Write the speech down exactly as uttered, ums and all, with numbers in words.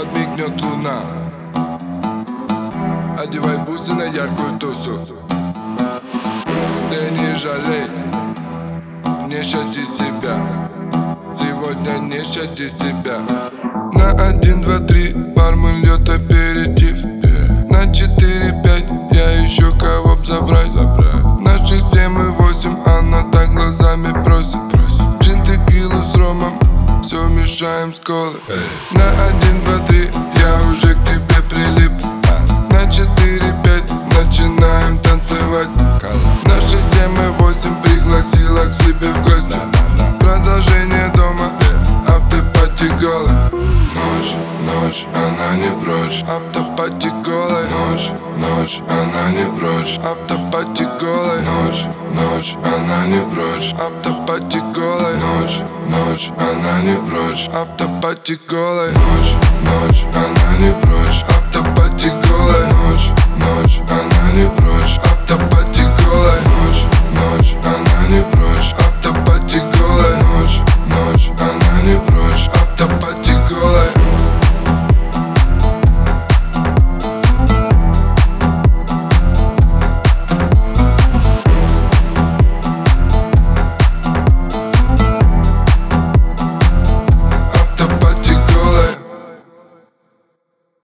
подмигнет луна. Одевай бусы на яркую тусу. Ты не жалей, не щади себя. Сегодня не щади себя. На один, два, три бармен льет аперитив. На четыре, пять я еще кого б забрать. На шесть, семь и восемь она так глазами просит. Джин, текилу с ромом, все мешаем с колой. На один, два, три я уже к тебе прилип. На четыре, пять начинаем танцевать. На шесть, семь и восемь пригласила к себе в гости. Продолжение дома, автопати голой. Ночь, ночь, она не прочь. Автопати голой. Ночь, ночь, она не прочь. Автопати голой. Ночь, ночь, она не прочь. Автопати голой. Ночь, ночь, она не прочь. Автопати голой. Ночь, ночь, она не прочь.